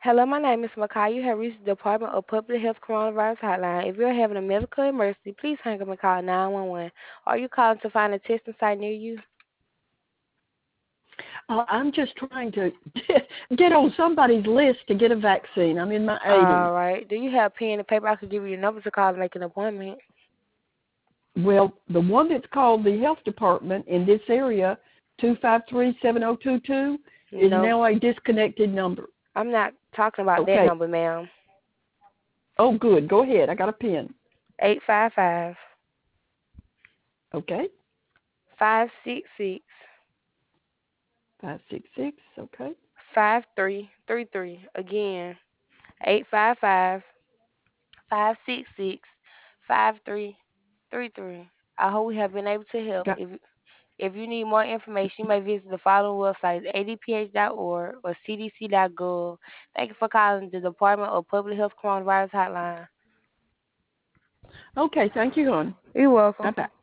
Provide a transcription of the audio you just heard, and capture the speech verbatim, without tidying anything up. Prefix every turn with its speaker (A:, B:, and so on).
A: Hello, my name is Makai. You have reached the Department of Public Health Coronavirus Hotline. If you're having a medical emergency, please hang up and call nine one one. Are you calling to find a testing site near you?
B: Uh, I'm just trying to get on somebody's list to get a vaccine. I'm in my eighties.
A: All right. Do you have pen and paper? I could give you your number to call and make an appointment.
B: Well, the one that's called the health department in this area, two five three, seven zero two two, is
A: No,
B: now a disconnected number.
A: I'm not talking about that
B: Okay.
A: number, ma'am.
B: Oh, good. Go ahead. I got a pen.
A: Eight five five
B: Okay.
A: five six six
B: five six six. Okay.
A: five three three three. Again, eight five five five six six five three three three. I hope we have been able to help.
B: Got.
A: If If you need more information, you may visit the following websites: a d p h dot org or c d c dot gov. Thank you for calling the Department of Public Health Coronavirus Hotline.
B: Okay. Thank you, hon.
A: You're welcome.
B: Bye bye.